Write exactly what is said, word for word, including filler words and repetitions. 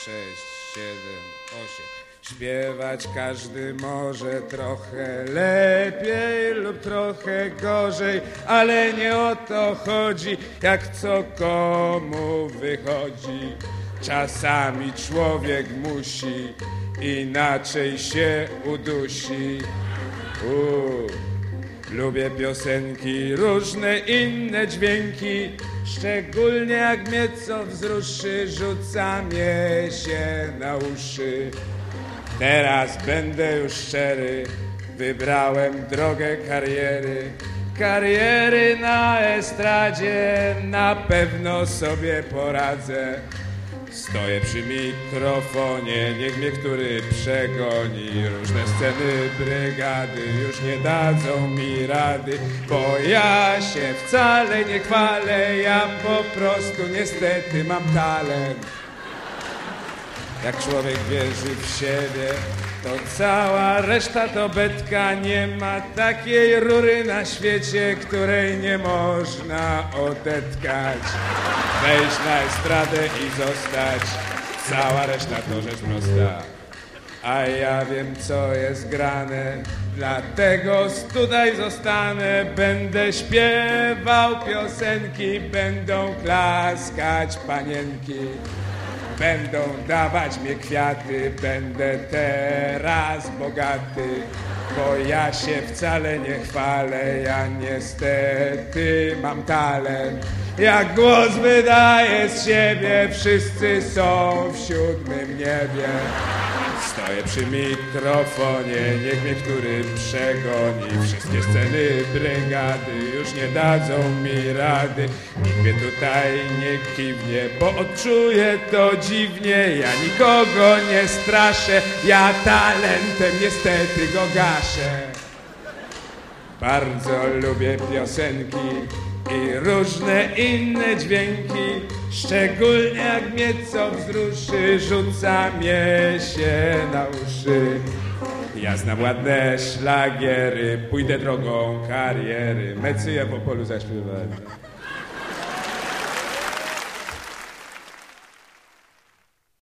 sześć, siedem, osiem. Śpiewać każdy może trochę lepiej lub trochę gorzej, ale nie o to chodzi, jak co komu wychodzi. Czasami człowiek musi, inaczej się udusi. Uuu. Lubię piosenki, różne inne dźwięki, szczególnie jak mnie co wzruszy, rzuca mnie się na uszy. Teraz będę już szczery, wybrałem drogę kariery. Kariery na estradzie, na pewno sobie poradzę. Stoję przy mikrofonie, niech mnie który przegoni. Różne sceny brygady już nie dadzą mi rady, bo ja się wcale nie chwalę, ja po prostu niestety mam talent. Jak człowiek wierzy w siebie, to cała reszta to betka. Nie ma takiej rury na świecie, której nie można odetkać. Wejść na estradę i zostać, cała reszta to rzecz prosta. A ja wiem, co jest grane, dlatego tutaj zostanę. Będę śpiewał piosenki, będą klaskać panienki. Będą dawać mi kwiaty, będę teraz bogaty, bo ja się wcale nie chwalę, ja niestety mam talent. Jak głos wydaję z siebie, wszyscy są w siódmym niebie. Stoję przy mikrofonie, niech mnie który przegoni. Wszystkie sceny brygady już nie dadzą mi rady. Nikt mnie tutaj nie kiwnie, bo odczuję to dziwnie. Ja nikogo nie straszę, ja talentem niestety go gaszę. Bardzo lubię piosenki i różne inne dźwięki, szczególnie jak mnie co wzruszy, rzuca mnie się na uszy. Ja znam ładne szlagiery, pójdę drogą kariery, Mecyję w Opolu zaśpiewałem.